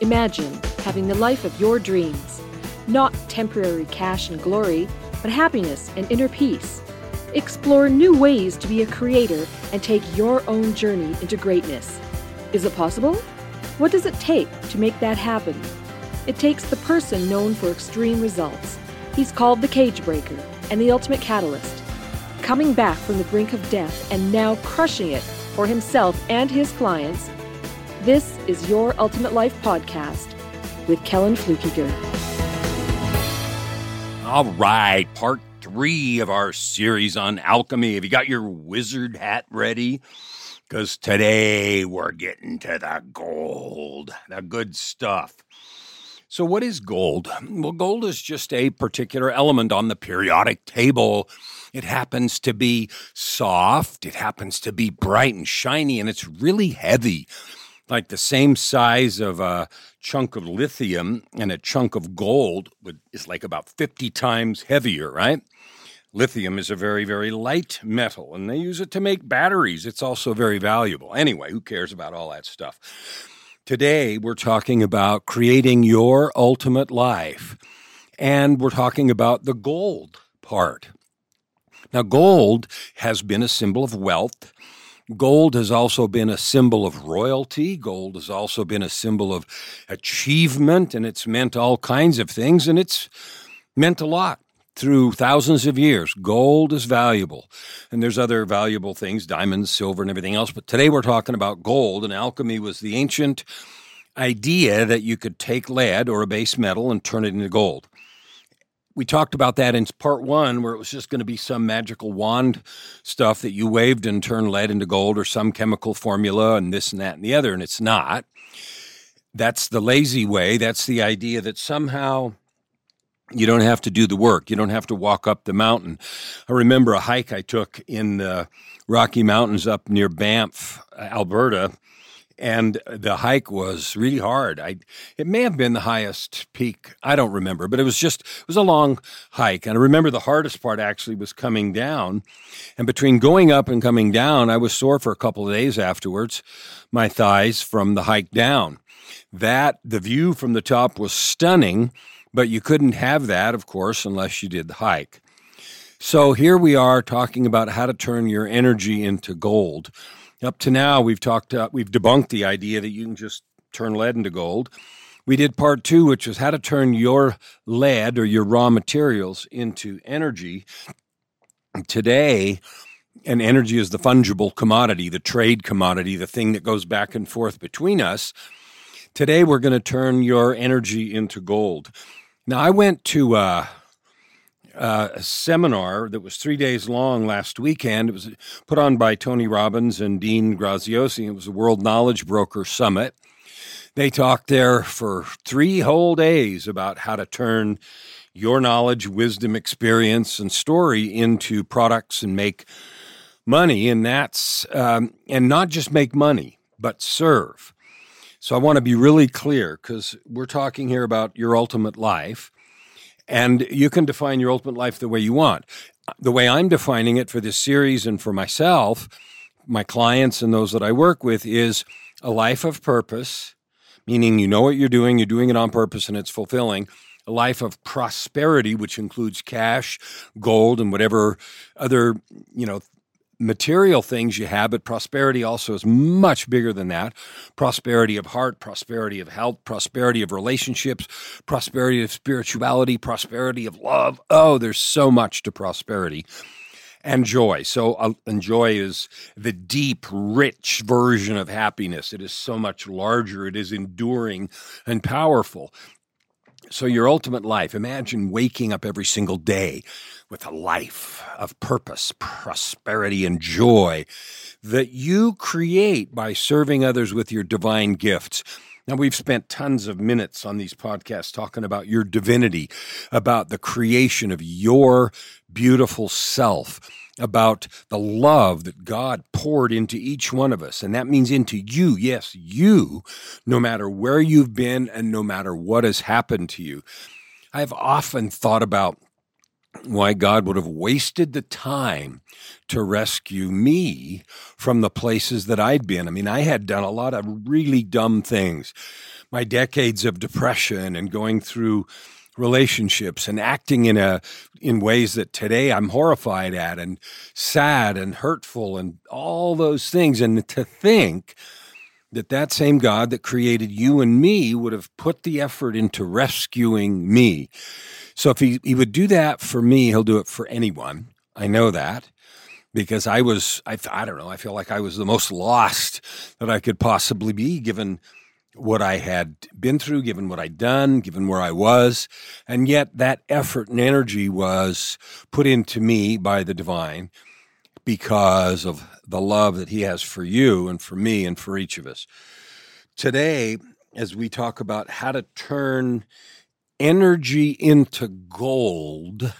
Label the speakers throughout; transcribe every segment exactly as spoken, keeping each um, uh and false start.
Speaker 1: Imagine having the life of your dreams. Not temporary cash and glory, but happiness and inner peace. Explore new ways to be a creator and take your own journey into greatness. Is it possible? What does it take to make that happen? It takes the person known for extreme results. He's called the cage breaker and the ultimate catalyst. Coming back from the brink of death and now crushing it for himself and his clients, this is Your Ultimate Life Podcast with Kellen Flukiger.
Speaker 2: All right, part three of our series on alchemy. Have you got your wizard hat ready? Because today we're getting to the gold, the good stuff. So what is gold? Well, gold is just a particular element on the periodic table. It happens to be soft, it happens to be bright and shiny, and it's really heavy. Like the same size of a chunk of lithium, and a chunk of gold would, is like about fifty times heavier, right? Lithium is a very, very light metal, and they use it to make batteries. It's also very valuable. Anyway, who cares about all that stuff? Today, we're talking about creating your ultimate life, and we're talking about the gold part. Now, gold has been a symbol of wealth. Gold has also been a symbol of royalty. Gold has also been a symbol of achievement, and it's meant all kinds of things, and it's meant a lot through thousands of years. Gold is valuable, and there's other valuable things, diamonds, silver, and everything else, but today we're talking about gold, and alchemy was the ancient idea that you could take lead or a base metal and turn it into gold. We talked about that in part one, where it was just going to be some magical wand stuff that you waved and turned lead into gold, or some chemical formula and this and that and the other, and it's not. That's the lazy way. That's the idea that somehow you don't have to do the work. You don't have to walk up the mountain. I remember a hike I took in the Rocky Mountains up near Banff, Alberta, and the hike was really hard. I, it may have been the highest peak. I don't remember, but it was just, it was a long hike. And I remember the hardest part actually was coming down. And between going up and coming down, I was sore for a couple of days afterwards, my thighs from the hike down. That, the view from the top was stunning, but you couldn't have that, of course, unless you did the hike. So here we are talking about how to turn your energy into gold. Up to now, we've talked, uh, we've debunked the idea that you can just turn lead into gold. We did part two, which was how to turn your lead or your raw materials into energy. Today, and energy is the fungible commodity, the trade commodity, the thing that goes back and forth between us. Today, we're going to turn your energy into gold. Now, I went to uh, uh, a seminar that was three days long last weekend. It was put on by Tony Robbins and Dean Graziosi. It was the World Knowledge Broker Summit. They talked there for three whole days about how to turn your knowledge, wisdom, experience, and story into products and make money. And that's um, and not just make money, but serve. So I want to be really clear, because we're talking here about your ultimate life, and you can define your ultimate life the way you want. The way I'm defining it for this series and for myself, my clients and those that I work with, is a life of purpose, meaning you know what you're doing, you're doing it on purpose, and it's fulfilling. A life of prosperity, which includes cash, gold, and whatever other, you know, material things you have, but prosperity also is much bigger than that. Prosperity of heart, prosperity of health, prosperity of relationships, prosperity of spirituality, prosperity of love. Oh, there's so much to prosperity. And joy. So uh, and joy is the deep, rich version of happiness. It is so much larger. It is enduring and powerful. So your ultimate life, imagine waking up every single day with a life of purpose, prosperity, and joy that you create by serving others with your divine gifts. Now, we've spent tons of minutes on these podcasts talking about your divinity, about the creation of your beautiful self, about the love that God poured into each one of us. And that means into you, yes, you, no matter where you've been and no matter what has happened to you. I've often thought about why God would have wasted the time to rescue me from the places that I'd been. I mean, I had done a lot of really dumb things. My decades of depression and going through relationships and acting in a in ways that today I'm horrified at, and sad and hurtful and all those things. And to think that that same God that created you and me would have put the effort into rescuing me. So if he, he would do that for me, he'll do it for anyone. I know that because I was, I, I don't know, I feel like I was the most lost that I could possibly be, given what I had been through, given what I'd done, given where I was. And yet that effort and energy was put into me by the divine because of the love that he has for you and for me and for each of us. Today, as we talk about how to turn energy into gold,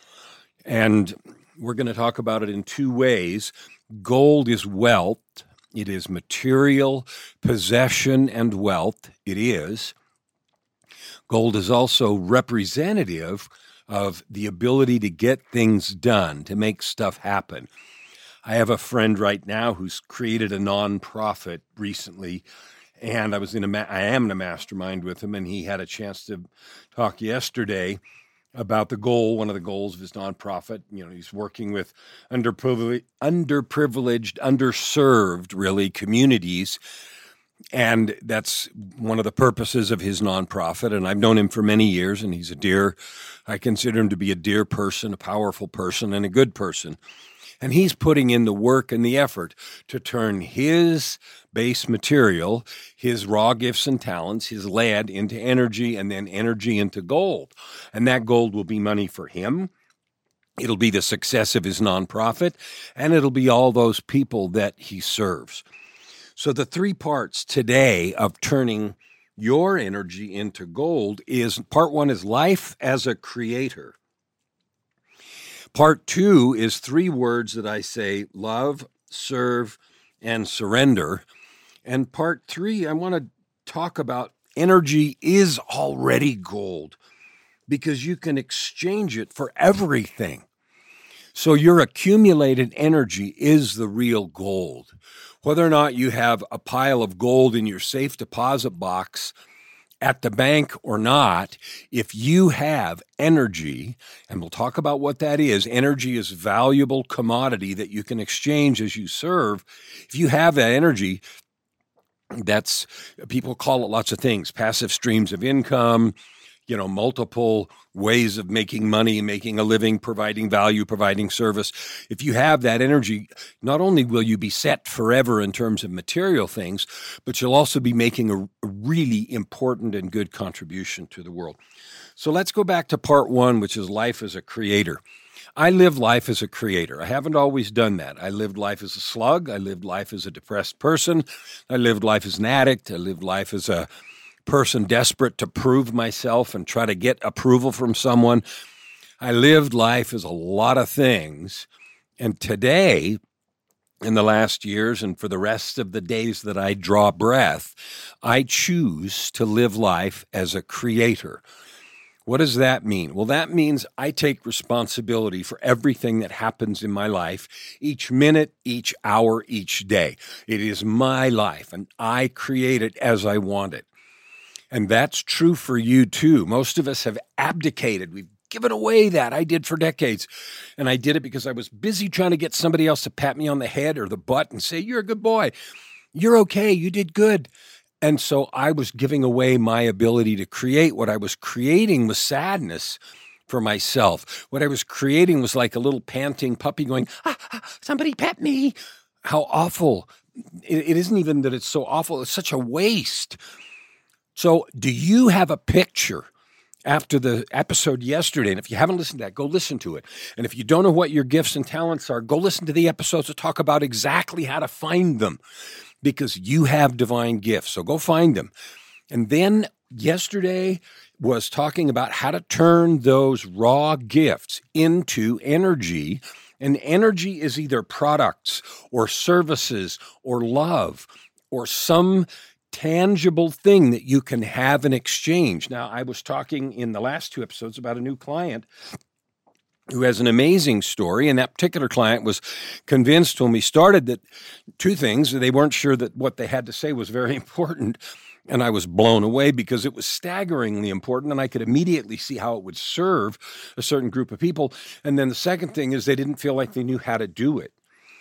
Speaker 2: and we're going to talk about it in two ways. Gold is wealth. It is material, possession, and wealth. It is. Gold is also representative of the ability to get things done, to make stuff happen. I have a friend right now who's created a nonprofit recently, and I was in a ma- I am in a mastermind with him, and he had a chance to talk yesterday about the goal, one of the goals of his nonprofit. You know, he's working with underprivileged, underprivileged, underserved, really, communities. And that's one of the purposes of his nonprofit. And I've known him for many years, and he's a dear, I consider him to be a dear person, a powerful person, and a good person. And he's putting in the work and the effort to turn his base material, his raw gifts and talents, his lead into energy, and then energy into gold. And that gold will be money for him. It'll be the success of his nonprofit, and it'll be all those people that he serves. So the three parts today of turning your energy into gold is, part one is life as a creator. Part two is three words that I say: love, serve, and surrender. And part three, I want to talk about energy is already gold, because you can exchange it for everything. So your accumulated energy is the real gold. Whether or not you have a pile of gold in your safe deposit box at the bank or not, if you have energy, and we'll talk about what that is, energy is valuable commodity that you can exchange as you serve. If you have that energy, that's, people call it lots of things, passive streams of income, you know, multiple ways of making money, making a living, providing value, providing service. If you have that energy, not only will you be set forever in terms of material things, but you'll also be making a, a really important and good contribution to the world. So let's go back to part one, which is life as a creator. I live life as a creator. I haven't always done that. I lived life as a slug. I lived life as a depressed person. I lived life as an addict. I lived life as a person desperate to prove myself and try to get approval from someone. I lived life as a lot of things. And today, in the last years and for the rest of the days that I draw breath, I choose to live life as a creator. What does that mean? Well, that means I take responsibility for everything that happens in my life, each minute, each hour, each day. It is my life, and I create it as I want it. And that's true for you too. Most of us have abdicated. We've given away that. I did for decades. And I did it because I was busy trying to get somebody else to pat me on the head or the butt and say, you're a good boy. You're okay. You did good. And so I was giving away my ability to create. What I was creating was sadness for myself. What I was creating was like a little panting puppy going, ah, ah, somebody pet me. How awful. It, it isn't even that it's so awful. It's such a waste. So do you have a picture after the episode yesterday? And if you haven't listened to that, go listen to it. And if you don't know what your gifts and talents are, go listen to the episodes to talk about exactly how to find them, because you have divine gifts. So go find them. And then yesterday was talking about how to turn those raw gifts into energy. And energy is either products or services or love or some tangible thing that you can have in exchange. Now, I was talking in the last two episodes about a new client who has an amazing story. And that particular client was convinced when we started that two things, they weren't sure that what they had to say was very important. And I was blown away because it was staggeringly important, and I could immediately see how it would serve a certain group of people. And then the second thing is they didn't feel like they knew how to do it.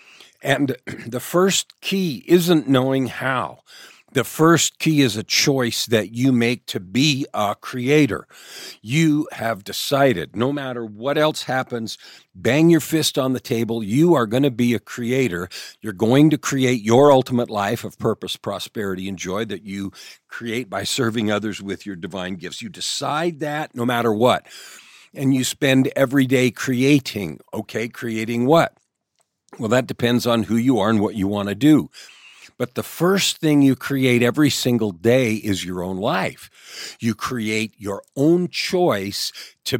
Speaker 2: And the first key isn't knowing how. The first key is a choice that you make to be a creator. You have decided, no matter what else happens, bang your fist on the table, you are going to be a creator. You're going to create your ultimate life of purpose, prosperity, and joy that you create by serving others with your divine gifts. You decide that no matter what. And you spend every day creating. Okay, creating what? Well, that depends on who you are and what you want to do. But the first thing you create every single day is your own life. You create your own choice to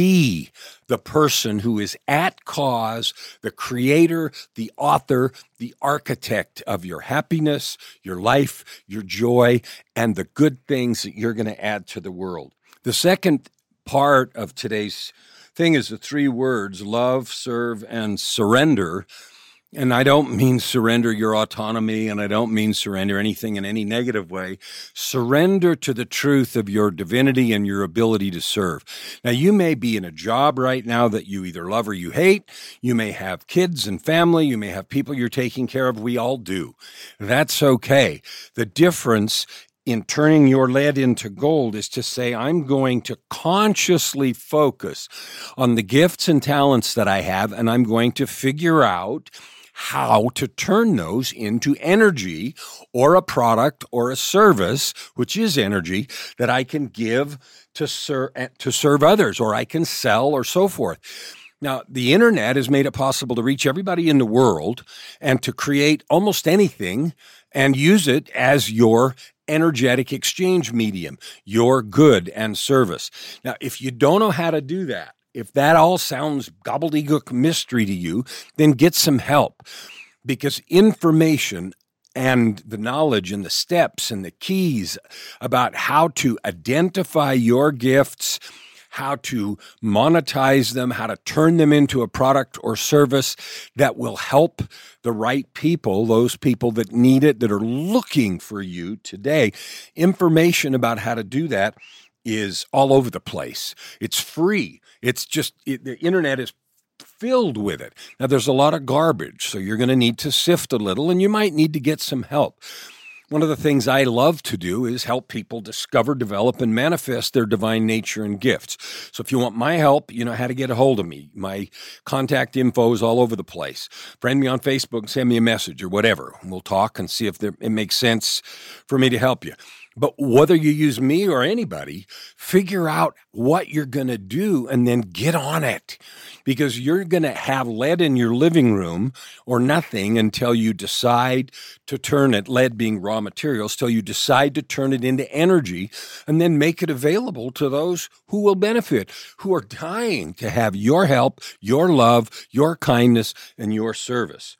Speaker 2: be the person who is at cause, the creator, the author, the architect of your happiness, your life, your joy, and the good things that you're going to add to the world. The second part of today's thing is the three words, love, serve, and surrender. And I don't mean surrender your autonomy, and I don't mean surrender anything in any negative way. Surrender to the truth of your divinity and your ability to serve. Now, you may be in a job right now that you either love or you hate. You may have kids and family. You may have people you're taking care of. We all do. That's okay. The difference in turning your lead into gold is to say, I'm going to consciously focus on the gifts and talents that I have, and I'm going to figure out how to turn those into energy or a product or a service, which is energy, that I can give to, ser- to serve others, or I can sell, or so forth. Now, the internet has made it possible to reach everybody in the world and to create almost anything and use it as your energetic exchange medium, your good and service. Now, if you don't know how to do that, if that all sounds gobbledygook mystery to you, then get some help, because information and the knowledge and the steps and the keys about how to identify your gifts, how to monetize them, how to turn them into a product or service that will help the right people, those people that need it, that are looking for you today. Information about how to do that is all over the place. It's free. It's just, it, the internet is filled with it. Now, there's a lot of garbage, so you're going to need to sift a little, and you might need to get some help. One of the things I love to do is help people discover, develop, and manifest their divine nature and gifts. So if you want my help, you know how to get a hold of me. My contact info is all over the place. Friend me on Facebook, send me a message or whatever. We'll talk and see if there, it makes sense for me to help you. But whether you use me or anybody, figure out what you're going to do and then get on it, because you're going to have lead in your living room or nothing until you decide to turn it, lead being raw materials, till you decide to turn it into energy and then make it available to those who will benefit, who are dying to have your help, your love, your kindness, and your service.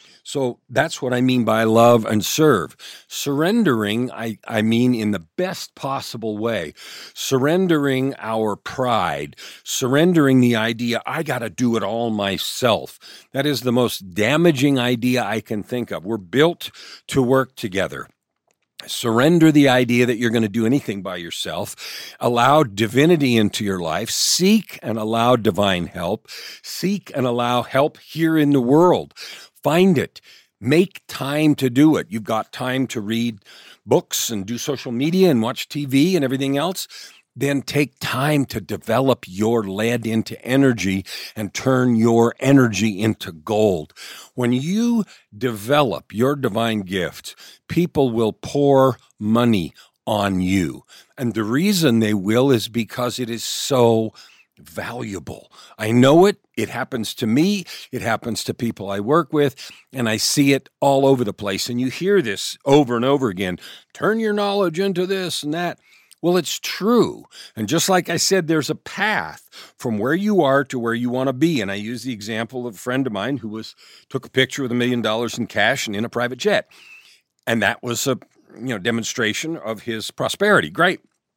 Speaker 2: So that's what I mean by love and serve. Surrendering, I, I mean in the best possible way. Surrendering our pride. Surrendering the idea, I got to do it all myself. That is the most damaging idea I can think of. We're built to work together. Surrender the idea that you're going to do anything by yourself. Allow divinity into your life. Seek and allow divine help. Seek and allow help here in the world. Find it. Make time to do it. You've got time to read books and do social media and watch T V and everything else. Then take time to develop your lead into energy and turn your energy into gold. When you develop your divine gift, people will pour money on you. And the reason they will is because it is so valuable. I know it. It happens to me. It happens to people I work with, and I see it all over the place. And you hear this over and over again. Turn your knowledge into this and that. Well, it's true. And just like I said, there's a path from where you are to where you want to be. And I use the example of a friend of mine who was took a picture with a million dollars in cash and in a private jet. And that was a you know demonstration of his prosperity. Great.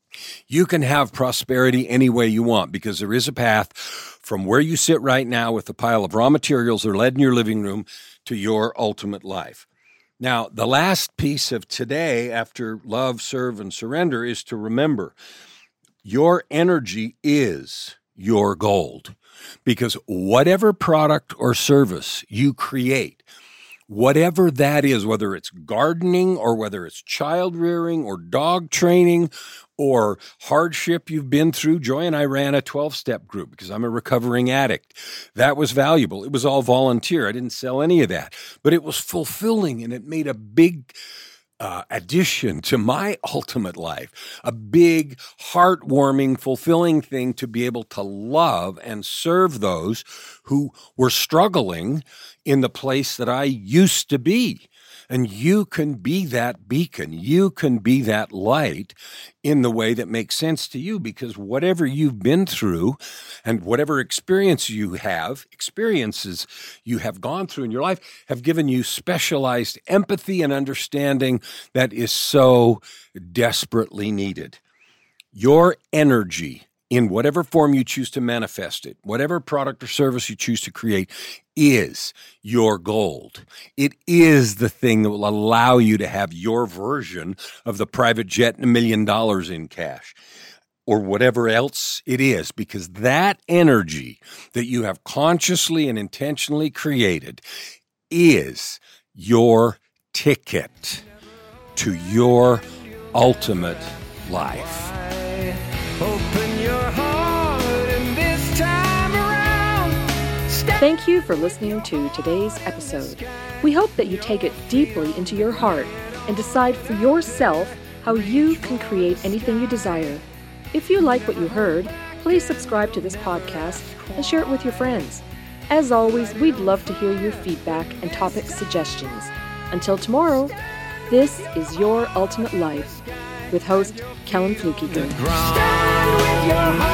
Speaker 2: You can have prosperity any way you want because there is a path from where you sit right now with a pile of raw materials or lead in your living room to your ultimate life. Now, the last piece of today after love, serve, and surrender is to remember your energy is your gold because whatever product or service you create, whatever that is, whether it's gardening or whether it's child rearing or dog training or hardship you've been through. Joy and I ran a twelve-step group because I'm a recovering addict. That was valuable. It was all volunteer. I didn't sell any of that, but it was fulfilling and it made a big uh, addition to my ultimate life, a big, heartwarming, fulfilling thing to be able to love and serve those who were struggling in the place that I used to be. And you can be that beacon. You can be that light in the way that makes sense to you because whatever you've been through and whatever experience you have, experiences you have gone through in your life have given you specialized empathy and understanding that is so desperately needed. Your energy in whatever form you choose to manifest it, whatever product or service you choose to create, is your gold. It is the thing that will allow you to have your version of the private jet and a million dollars in cash or whatever else it is, because that energy that you have consciously and intentionally created is your ticket to your ultimate life.
Speaker 3: Open your heart and this time around.
Speaker 1: Thank you for listening to today's episode. We hope that you take it deeply into your heart and decide for yourself how you can create anything you desire. If you like what you heard, please subscribe to this podcast and share it with your friends. As always, we'd love to hear your feedback and topic suggestions. Until tomorrow, this is Your Ultimate Life with host Kellen Flukiger.
Speaker 3: Stand with your heart.